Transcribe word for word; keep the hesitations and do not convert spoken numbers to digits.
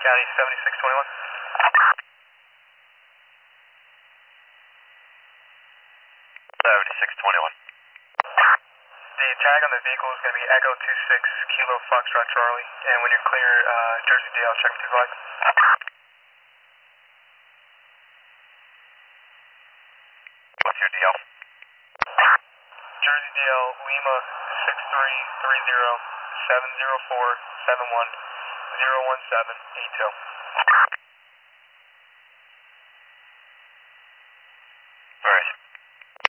County seventy-six twenty-one. seventy-six twenty-one. The tag on the vehicle is going to be Echo two six Kilo Foxtrot Charlie, and when you're clear, uh, Jersey D L, check two five. What's your D L? Jersey D L Lima six three three zero seven zero four seven one zero one seven eight two.